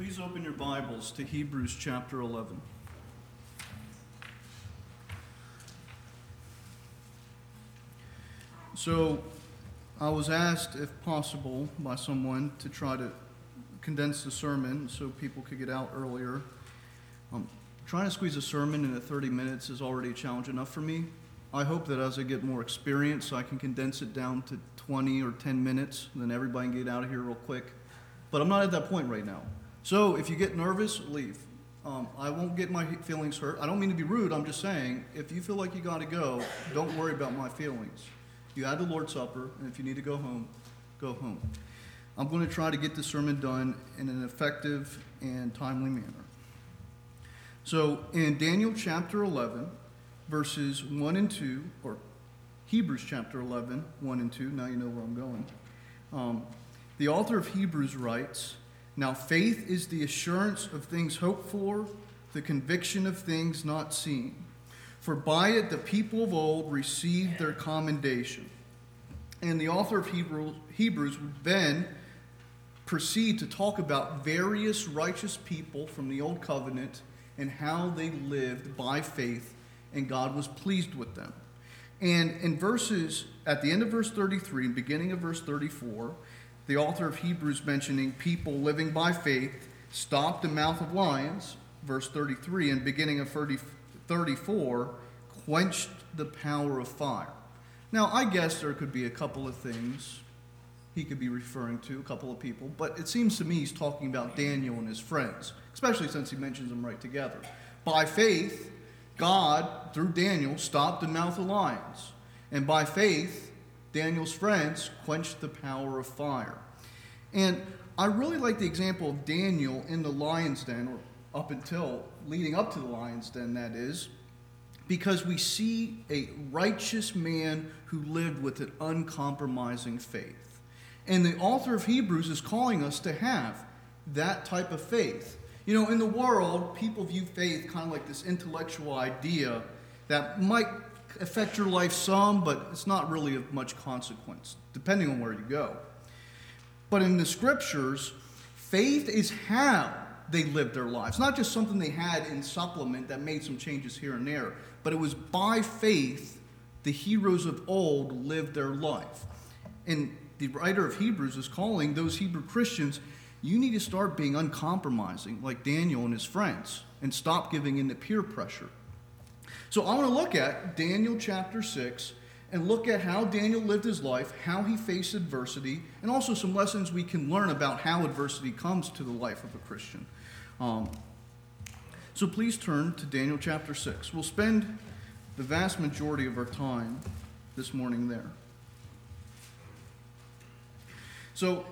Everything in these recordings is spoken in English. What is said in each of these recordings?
Please open your Bibles to Hebrews chapter 11. So, I was asked, if possible, by someone to try to condense the sermon so people could get out earlier. Trying to squeeze a sermon into 30 minutes is already a challenge enough for me. I hope that as I get more experience, I can condense it down to 20 or 10 minutes, and then everybody can get out of here real quick. But I'm not at that point right now. So if you get nervous, leave. I won't get my feelings hurt. I don't mean to be rude. I'm just saying, if you feel like you got to go, don't worry about my feelings. You had the Lord's Supper, and if you need to go home, go home. I'm going to try to get the sermon done in an effective and timely manner. So in Daniel chapter 11, verses 1 and 2, or Hebrews chapter 11, 1 and 2, now you know where I'm going. The author of Hebrews writes, "Now faith is the assurance of things hoped for, the conviction of things not seen. For by it the people of old received their commendation." And the author of Hebrews would then proceed to talk about various righteous people from the Old Covenant and how they lived by faith, and God was pleased with them. And in verses, at the end of verse 33 and beginning of verse 34, the author of Hebrews mentioning people living by faith stopped the mouth of lions, verse 33, and beginning of 34, quenched the power of fire. Now, I guess there could be a couple of things he could be referring to, a couple of people, but it seems to me he's talking about Daniel and his friends, especially since he mentions them right together. By faith, God, through Daniel, stopped the mouth of lions. And by faith, Daniel's friends quenched the power of fire. And I really like the example of Daniel in the lion's den, or up until leading up to the lion's den, that is, because we see a righteous man who lived with an uncompromising faith. And the author of Hebrews is calling us to have that type of faith. You know, in the world, people view faith kind of like this intellectual idea that might affect your life some, but it's not really of much consequence, depending on where you go. But in the scriptures, faith is how they lived their lives. Not just something they had in supplement that made some changes here and there, but it was by faith the heroes of old lived their life. And the writer of Hebrews is calling those Hebrew Christians, you need to start being uncompromising like Daniel and his friends and stop giving in to peer pressure. So I want to look at Daniel chapter 6 and look at how Daniel lived his life, how he faced adversity, and also some lessons we can learn about how adversity comes to the life of a Christian. So please turn to Daniel chapter 6. We'll spend the vast majority of our time this morning there. So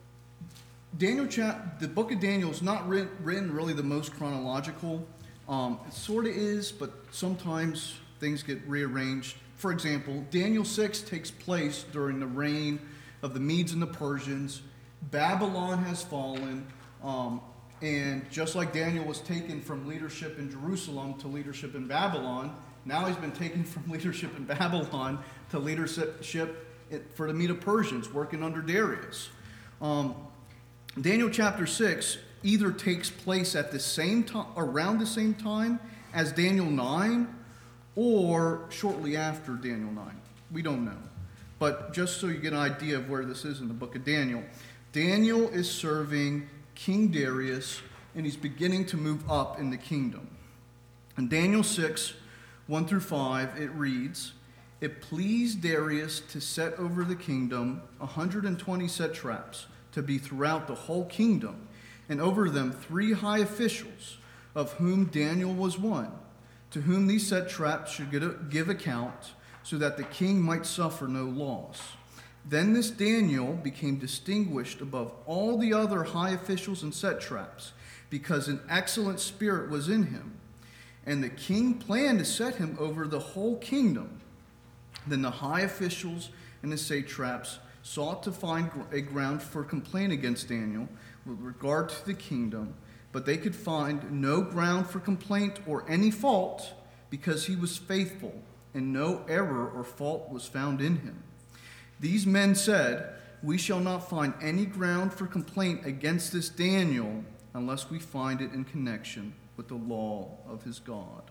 the book of Daniel is not written really the most chronological. It sort of is, but sometimes things get rearranged. For example, Daniel 6 takes place during the reign of the Medes and the Persians. Babylon has fallen, and just like Daniel was taken from leadership in Jerusalem to leadership in Babylon, now he's been taken from leadership in Babylon to leadership for the Medes Persians, working under Darius. Daniel chapter 6 either takes place at the same time, around the same time as Daniel 9, or shortly after Daniel 9. We don't know. But just so you get an idea of where this is in the book of Daniel, Daniel is serving King Darius, and he's beginning to move up in the kingdom. In Daniel 6, 1 through 5, it reads, "It pleased Darius to set over the kingdom 120 satraps to be throughout the whole kingdom, and over them 3 high officials, of whom Daniel was one, to whom these satraps should give account, so that the king might suffer no loss. Then this Daniel became distinguished above all the other high officials and satraps, because an excellent spirit was in him. And the king planned to set him over the whole kingdom. Then the high officials and the satraps sought to find a ground for complaint against Daniel with regard to the kingdom, but they could find no ground for complaint or any fault, because he was faithful, and no error or fault was found in him. These men said, 'We shall not find any ground for complaint against this Daniel unless we find it in connection with the law of his God.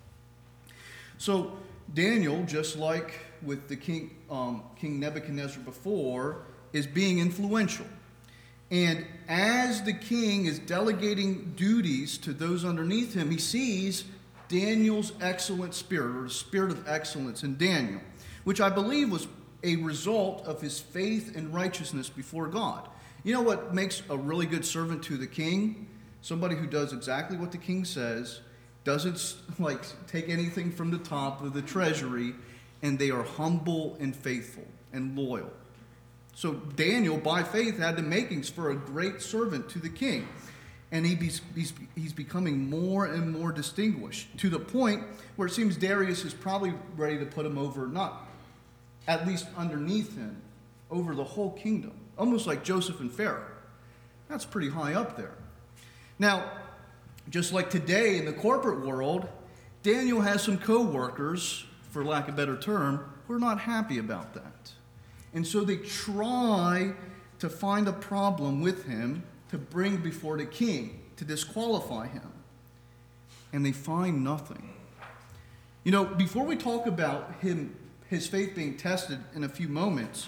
So Daniel, just like with the King Nebuchadnezzar before, is being influential. And as the king is delegating duties to those underneath him, he sees Daniel's excellent spirit, or the spirit of excellence in Daniel, which I believe was a result of his faith and righteousness before God. You know what makes a really good servant to the king? Somebody who does exactly what the king says, doesn't take anything from the top of the treasury, and they are humble and faithful and loyal. So Daniel, by faith, had the makings for a great servant to the king. And he's becoming more and more distinguished, to the point where it seems Darius is probably ready to put him over, not at least underneath him, over the whole kingdom. Almost like Joseph and Pharaoh. That's pretty high up there. Now, just like today in the corporate world, Daniel has some co-workers, for lack of a better term, who are not happy about that. And so they try to find a problem with him to bring before the king, to disqualify him. And they find nothing. You know, before we talk about his faith being tested in a few moments,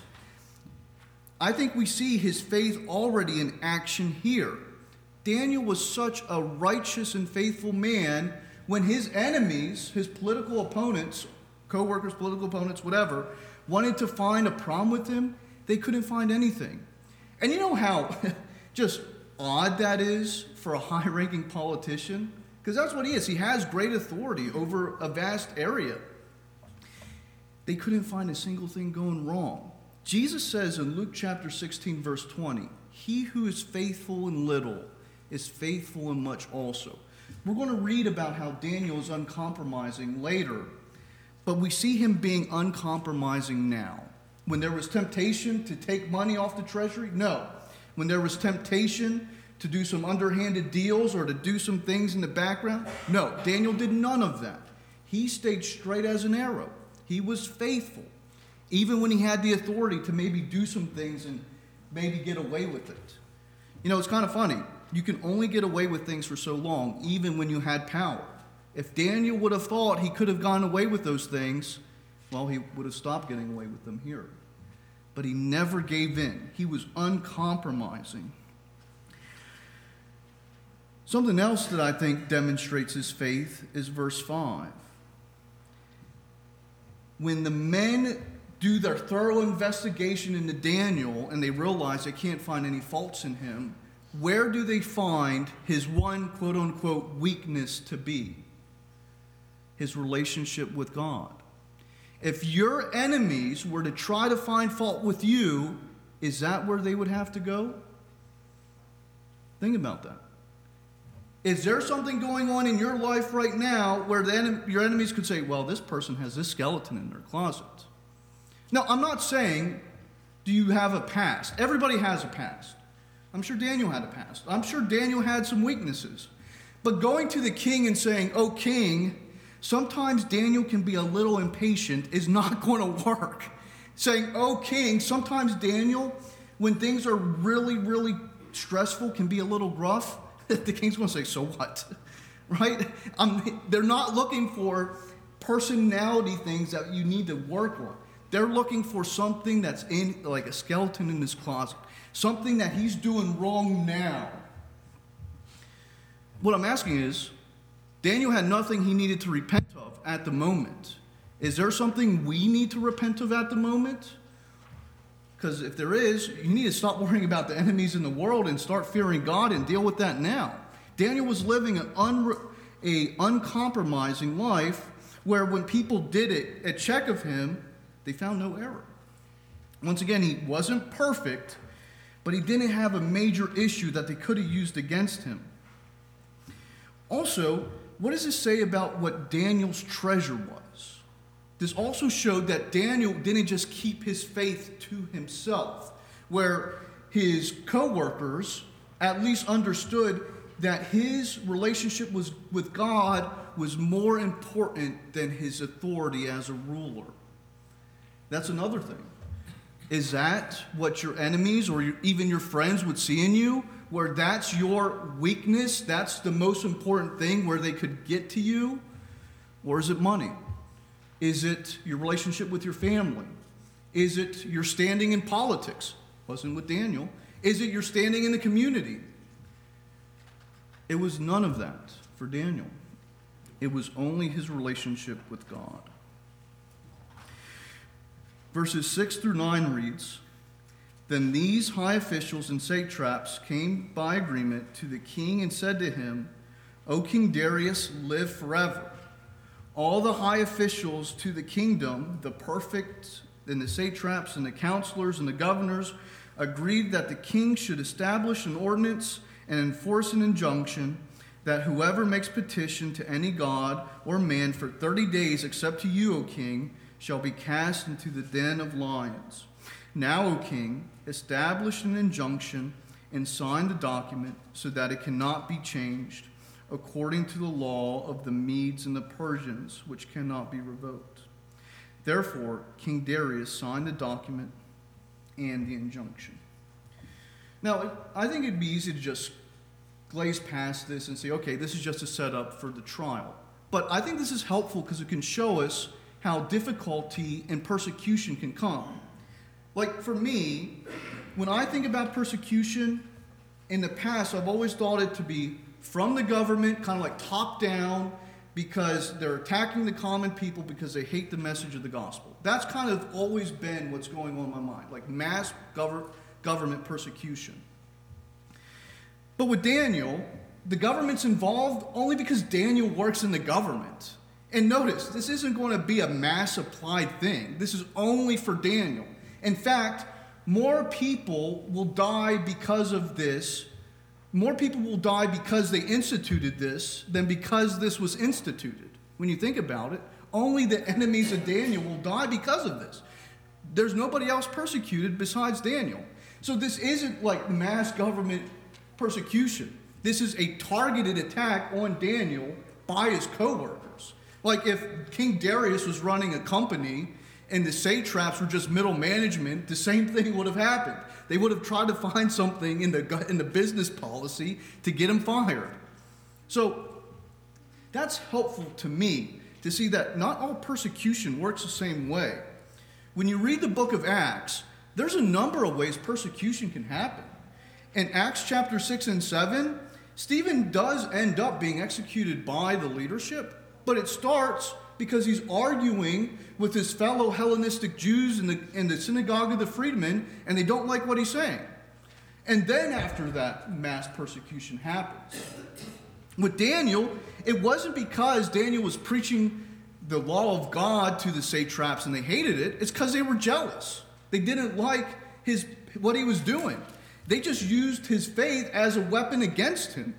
I think we see his faith already in action here. Daniel was such a righteous and faithful man when his enemies, his political opponents, co-workers, political opponents, whatever, wanted to find a problem with him, they couldn't find anything. And you know how just odd that is for a high-ranking politician? Because that's what he is. He has great authority over a vast area. They couldn't find a single thing going wrong. Jesus says in Luke chapter 16, verse 20, "He who is faithful in little is faithful in much also." We're going to read about how Daniel is uncompromising later, but we see him being uncompromising now. When there was temptation to take money off the treasury, no. When there was temptation to do some underhanded deals or to do some things in the background, no. Daniel did none of that. He stayed straight as an arrow. He was faithful, even when he had the authority to maybe do some things and maybe get away with it. You know, it's kind of funny. You can only get away with things for so long, even when you had power. If Daniel would have thought he could have gone away with those things, well, he would have stopped getting away with them here. But he never gave in. He was uncompromising. Something else that I think demonstrates his faith is verse 5. When the men do their thorough investigation into Daniel and they realize they can't find any faults in him, where do they find his one quote-unquote weakness to be? His relationship with God. If your enemies were to try to find fault with you, is that where they would have to go? Think about that. Is there something going on in your life right now where your enemies could say, well, this person has this skeleton in their closet? Now, I'm not saying, do you have a past? Everybody has a past. I'm sure Daniel had a past. I'm sure Daniel had some weaknesses. But going to the king and saying, "Oh, king," sometimes Daniel can be a little impatient, is not going to work. Saying, "Oh, king," sometimes Daniel, when things are really, really stressful, can be a little rough. The king's going to say, "So what?" Right? They're not looking for personality things that you need to work on. They're looking for something that's in, like a skeleton in his closet. Something that he's doing wrong now. What I'm asking is, Daniel had nothing he needed to repent of at the moment. Is there something we need to repent of at the moment? Because if there is, you need to stop worrying about the enemies in the world and start fearing God and deal with that now. Daniel was living an uncompromising life where when people did a check of him, they found no error. Once again, he wasn't perfect, but he didn't have a major issue that they could have used against him. Also, what does this say about what Daniel's treasure was? This also showed that Daniel didn't just keep his faith to himself, where his co-workers at least understood that his relationship with God was more important than his authority as a ruler. That's another thing. Is that what your enemies or even your friends would see in you? where that's your weakness, that's the most important thing where they could get to you? Or is it money? Is it your relationship with your family? Is it your standing in politics? Wasn't with Daniel. Is it your standing in the community? It was none of that for Daniel. It was only his relationship with God. Verses 6 through 9 reads, "Then these high officials and satraps came by agreement to the king and said to him, 'O King Darius, live forever.' All the high officials to the kingdom, the perfect and the satraps and the counselors and the governors, agreed that the king should establish an ordinance and enforce an injunction that whoever makes petition to any god or man for 30 days except to you, O king, shall be cast into the den of lions. Now, O king, establish an injunction and sign the document so that it cannot be changed, according to the law of the Medes and the Persians, which cannot be revoked." Therefore, King Darius signed the document and the injunction. Now, I think it'd be easy to just glaze past this and say, okay, this is just a setup for the trial. But I think this is helpful because it can show us how difficulty and persecution can come. Like for me, when I think about persecution, in the past, I've always thought it to be from the government, kind of like top down, because they're attacking the common people because they hate the message of the gospel. That's kind of always been what's going on in my mind, like mass government persecution. But with Daniel, the government's involved only because Daniel works in the government. And notice, this isn't going to be a mass applied thing. This is only for Daniel. In fact, more people will die because of this. More people will die because they instituted this than because this was instituted. When you think about it, only the enemies of Daniel will die because of this. There's nobody else persecuted besides Daniel. So this isn't like mass government persecution. This is a targeted attack on Daniel by his co-workers. Like if King Darius was running a company and the satraps were just middle management, the same thing would have happened. They would have tried to find something in the business policy to get him fired. So that's helpful to me to see that not all persecution works the same way. When you read the book of Acts, there's a number of ways persecution can happen. In Acts chapter 6 and 7, Stephen does end up being executed by the leadership, but it starts because he's arguing with his fellow Hellenistic Jews in the synagogue of the freedmen, and they don't like what he's saying. And then after that, mass persecution happens. With Daniel, it wasn't because Daniel was preaching the law of God to the satraps and they hated it. It's because they were jealous. They didn't like what he was doing. They just used his faith as a weapon against him.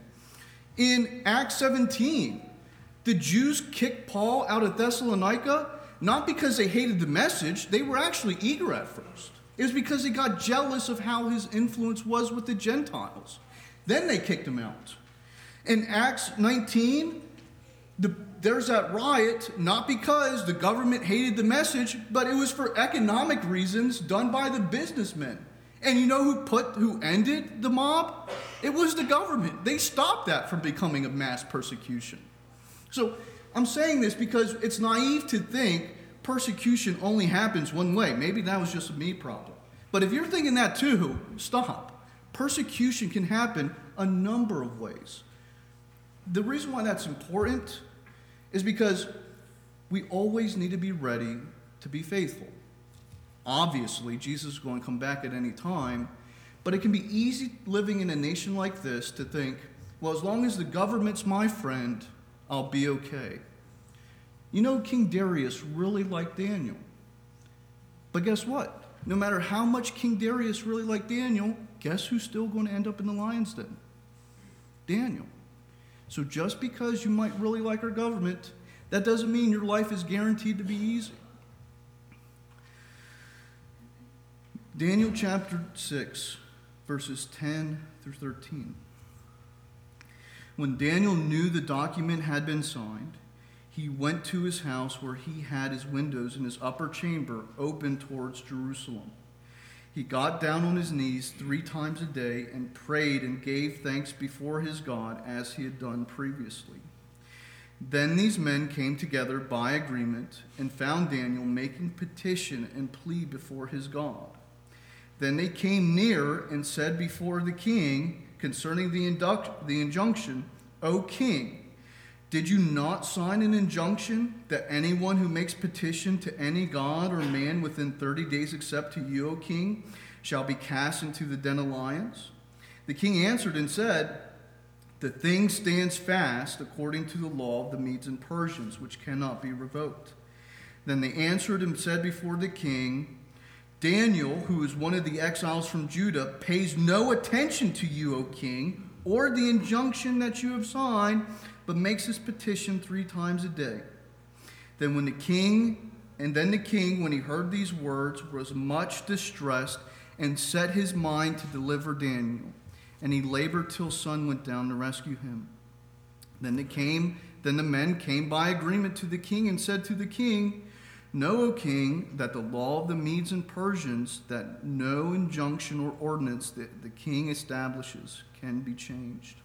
In Acts 17, the Jews kicked Paul out of Thessalonica, not because they hated the message. They were actually eager at first. It was because they got jealous of how his influence was with the Gentiles. Then they kicked him out. In Acts 19, there's that riot, not because the government hated the message, but it was for economic reasons done by the businessmen. And you know who ended the mob? It was the government. They stopped that from becoming a mass persecution. So I'm saying this because it's naive to think persecution only happens one way. Maybe that was just a me problem. But if you're thinking that too, stop. Persecution can happen a number of ways. The reason why that's important is because we always need to be ready to be faithful. Obviously, Jesus is going to come back at any time, but it can be easy living in a nation like this to think, well, as long as the government's my friend, I'll be okay. You know, King Darius really liked Daniel. But guess what? No matter how much King Darius really liked Daniel, guess who's still going to end up in the lion's den? Daniel. So just because you might really like our government, that doesn't mean your life is guaranteed to be easy. Daniel chapter 6, verses 10 through 13. When Daniel knew the document had been signed, he went to his house where he had his windows in his upper chamber open towards Jerusalem. He got down on his knees 3 times a day and prayed and gave thanks before his God as he had done previously. Then these men came together by agreement and found Daniel making petition and plea before his God. Then they came near and said before the king concerning the injunction, O king, did you not sign an injunction that anyone who makes petition to any god or man within 30 days except to you, O king, shall be cast into the den of lions? The king answered and said, the thing stands fast according to the law of the Medes and Persians, which cannot be revoked. Then they answered and said before the king, Daniel, who is one of the exiles from Judah, pays no attention to you, O king, or the injunction that you have signed, but makes his petition 3 times a day. Then the king, when he heard these words, was much distressed and set his mind to deliver Daniel. And he labored till sun went down to rescue him. Then the men came by agreement to the king and said to the king, Know, O king, that the law of the Medes and Persians, that no injunction or ordinance that the king establishes can be changed.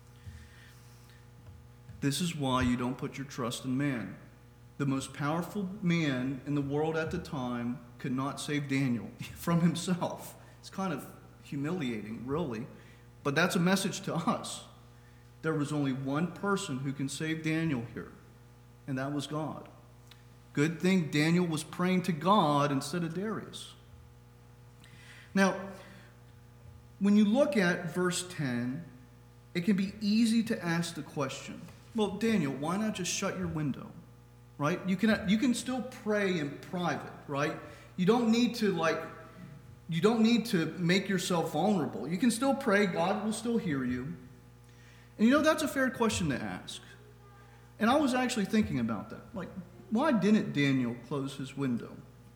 This is why you don't put your trust in man. The most powerful man in the world at the time could not save Daniel from himself. It's kind of humiliating, really. But that's a message to us. There was only one person who can save Daniel here, and that was God. Good thing Daniel was praying to God instead of Darius. Now, when you look at verse 10, it can be easy to ask the question, well, Daniel, why not just shut your window, right? You can still pray in private, right? You don't need to make yourself vulnerable. You can still pray. God will still hear you. And that's a fair question to ask. And I was actually thinking about that. Like, why didn't Daniel close his window?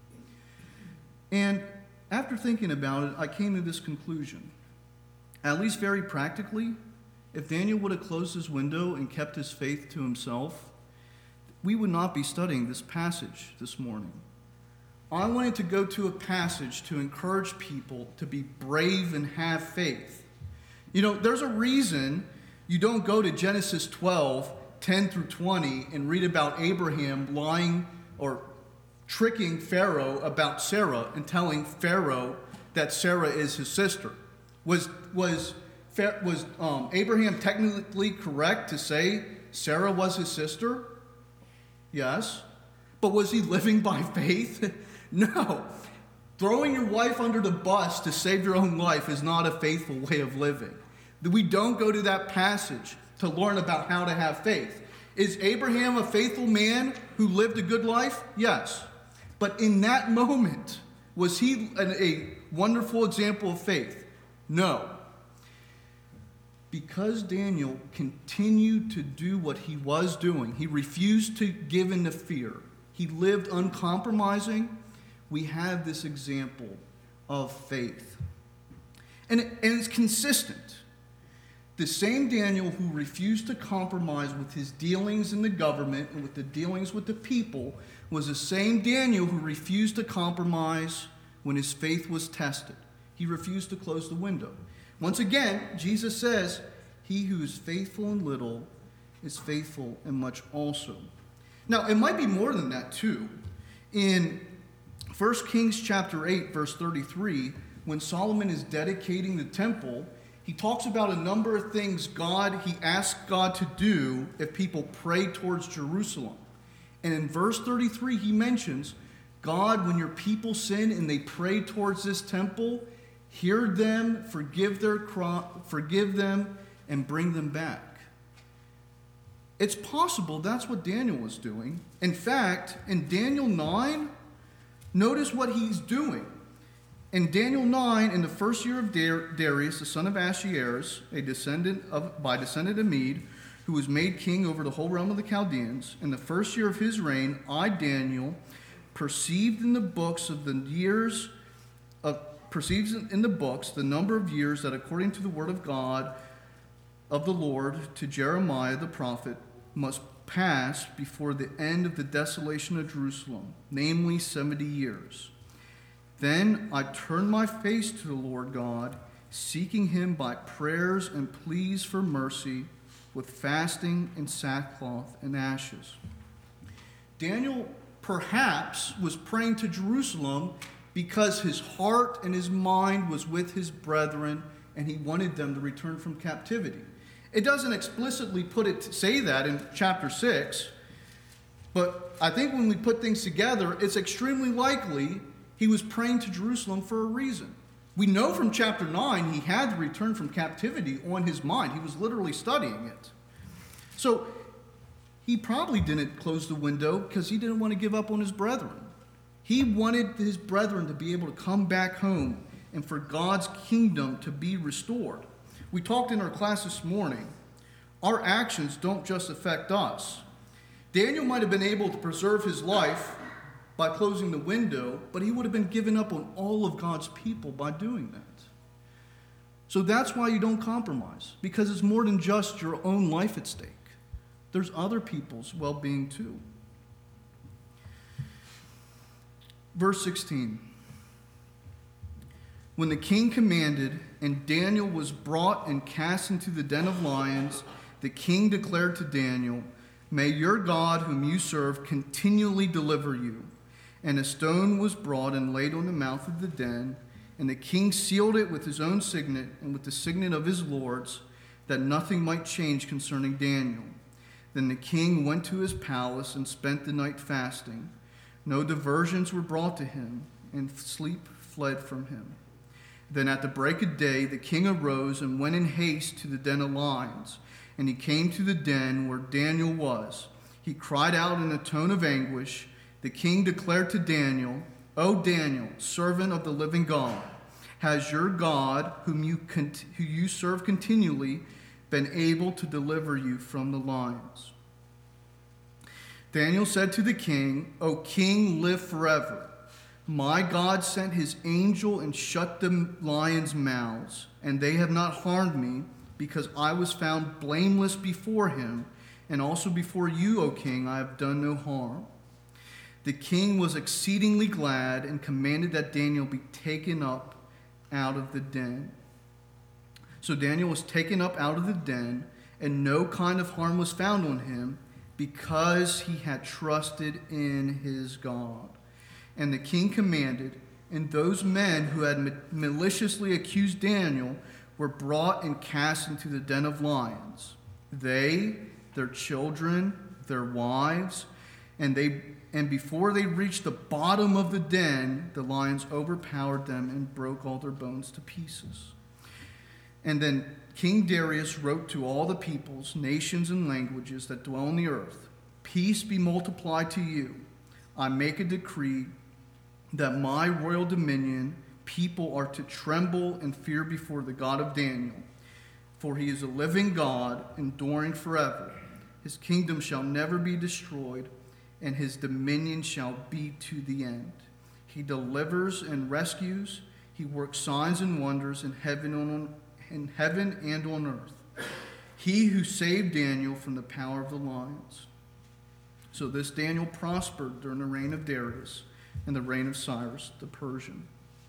And after thinking about it, I came to this conclusion. At least very practically, if Daniel would have closed his window and kept his faith to himself, we would not be studying this passage this morning. I wanted to go to a passage to encourage people to be brave and have faith. There's a reason you don't go to Genesis 12, 10 through 20, and read about Abraham lying or tricking Pharaoh about Sarah and telling Pharaoh that Sarah is his sister. Was Abraham technically correct to say Sarah was his sister? Yes. But was he living by faith? No. Throwing your wife under the bus to save your own life is not a faithful way of living. We don't go to that passage to learn about how to have faith. Is Abraham a faithful man who lived a good life? Yes. But in that moment, was he a wonderful example of faith? No. Because Daniel continued to do what he was doing, he refused to give in to fear. He lived uncompromising. We have this example of faith. And it's consistent. The same Daniel who refused to compromise with his dealings in the government and with the dealings with the people was the same Daniel who refused to compromise when his faith was tested. He refused to close the window. Once again, Jesus says, he who is faithful in little is faithful in much also. Now, it might be more than that, too. In 1 Kings chapter 8, verse 33, when Solomon is dedicating the temple, he talks about a number of things he asked God to do if people prayed towards Jerusalem. And in verse 33, he mentions, God, when your people sin and they pray towards this temple, hear them, forgive them, and bring them back. It's possible that's what Daniel was doing. In fact, in Daniel 9, notice what he's doing. In Daniel 9, in the first year of Darius, the son of Ahasuerus, descendant of Mede, who was made king over the whole realm of the Chaldeans, in the first year of his reign, I, Daniel, perceived in the books the number of years that according to the word of God of the Lord to Jeremiah the prophet must pass before the end of the desolation of Jerusalem, namely 70 years. Then I turned my face to the Lord God, seeking him by prayers and pleas for mercy, with fasting and sackcloth and ashes. Daniel perhaps was praying to Jerusalem because his heart and his mind was with his brethren, and he wanted them to return from captivity. It doesn't explicitly say that in chapter 6, but I think when we put things together, it's extremely likely he was praying to Jerusalem for a reason. We know from chapter 9 he had the return from captivity on his mind. He was literally studying it. So he probably didn't close the window because he didn't want to give up on his brethren. He wanted his brethren to be able to come back home and for God's kingdom to be restored. We talked in our class this morning, our actions don't just affect us. Daniel might have been able to preserve his life by closing the window, but he would have been given up on all of God's people by doing that. So that's why you don't compromise, because it's more than just your own life at stake. There's other people's well-being too. Verse 16. When the king commanded, and Daniel was brought and cast into the den of lions, the king declared to Daniel, "May your God, whom you serve, continually deliver you." And a stone was brought and laid on the mouth of the den, and the king sealed it with his own signet and with the signet of his lords, that nothing might change concerning Daniel. Then the king went to his palace and spent the night fasting. No diversions were brought to him, and sleep fled from him. Then at the break of day the king arose and went in haste to the den of lions. And he came to the den where Daniel was. He cried out in a tone of anguish. The king declared to Daniel, "O Daniel, servant of the living God, has your God, who you serve continually, been able to deliver you from the lions?" Daniel said to the king, "O king, live forever. My God sent his angel and shut the lions' mouths, and they have not harmed me, because I was found blameless before him, and also before you, O king, I have done no harm." The king was exceedingly glad and commanded that Daniel be taken up out of the den. So Daniel was taken up out of the den, and no kind of harm was found on him, because he had trusted in his God. And the king commanded, and those men who had maliciously accused Daniel were brought and cast into the den of lions. They, their children, their wives, and before they reached the bottom of the den, the lions overpowered them and broke all their bones to pieces. And then King Darius wrote to all the peoples, nations, and languages that dwell on the earth, "Peace be multiplied to you. I make a decree that my royal dominion people are to tremble and fear before the God of Daniel. For he is a living God, enduring forever. His kingdom shall never be destroyed, and his dominion shall be to the end. He delivers and rescues. He works signs and wonders in heaven and on earth. He who saved Daniel from the power of the lions." So this Daniel prospered during the reign of Darius and the reign of Cyrus the Persian.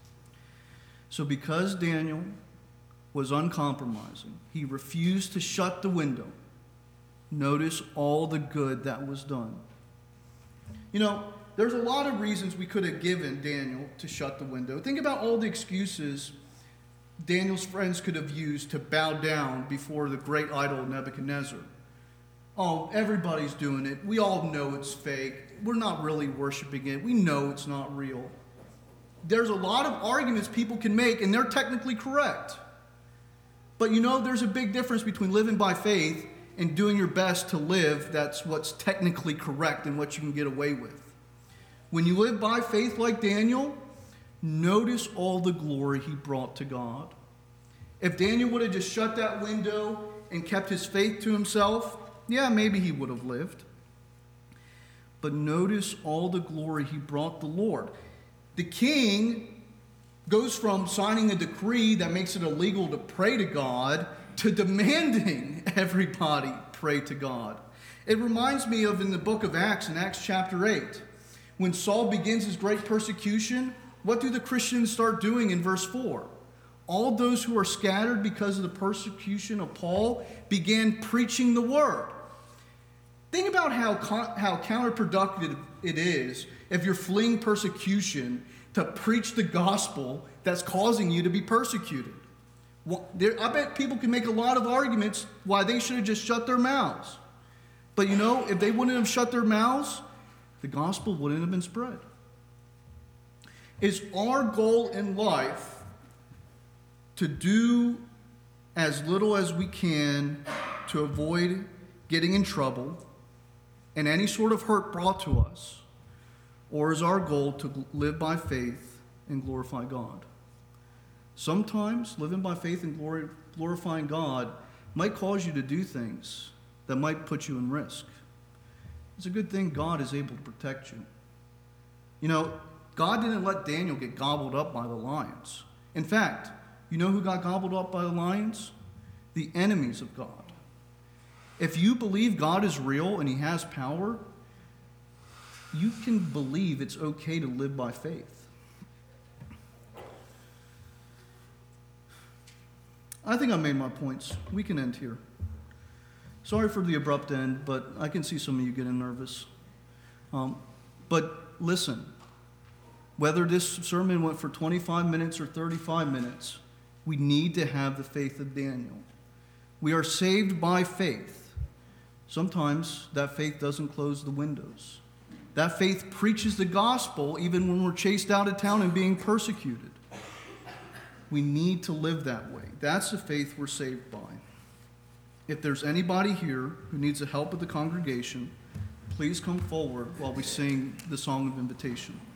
So because Daniel was uncompromising, he refused to shut the window. Notice all the good that was done. You know, there's a lot of reasons we could have given Daniel to shut the window. Think about all the excuses Daniel's friends could have used to bow down before the great idol Nebuchadnezzar. Oh, everybody's doing it. We all know it's fake. We're not really worshiping it. We know it's not real. There's a lot of arguments people can make, and they're technically correct. But you know, there's a big difference between living by faith and doing your best to live that's what's technically correct and what you can get away with. When you live by faith like Daniel, notice all the glory he brought to God. If Daniel would have just shut that window and kept his faith to himself, yeah, maybe he would have lived. But notice all the glory he brought the Lord. The king goes from signing a decree that makes it illegal to pray to God to demanding everybody pray to God. It reminds me of in the book of Acts, in Acts chapter 8, when Saul begins his great persecution, what do the Christians start doing in verse 4? All those who are scattered because of the persecution of Paul began preaching the word. Think about how counterproductive it is if you're fleeing persecution to preach the gospel that's causing you to be persecuted. I bet people can make a lot of arguments why they should have just shut their mouths. But if they wouldn't have shut their mouths, the gospel wouldn't have been spread. Is our goal in life to do as little as we can to avoid getting in trouble and any sort of hurt brought to us? Or is our goal to live by faith and glorify God? Sometimes living by faith and glorifying God might cause you to do things that might put you in risk. It's a good thing God is able to protect you. God didn't let Daniel get gobbled up by the lions. In fact, you know who got gobbled up by the lions? The enemies of God. If you believe God is real and he has power, you can believe it's okay to live by faith. I think I made my points. We can end here. Sorry for the abrupt end, but I can see some of you getting nervous. But listen, whether this sermon went for 25 minutes or 35 minutes, we need to have the faith of Daniel. We are saved by faith. Sometimes that faith doesn't close the windows. That faith preaches the gospel even when we're chased out of town and being persecuted. We need to live that way. That's the faith we're saved by. If there's anybody here who needs the help of the congregation, please come forward while we sing the song of invitation.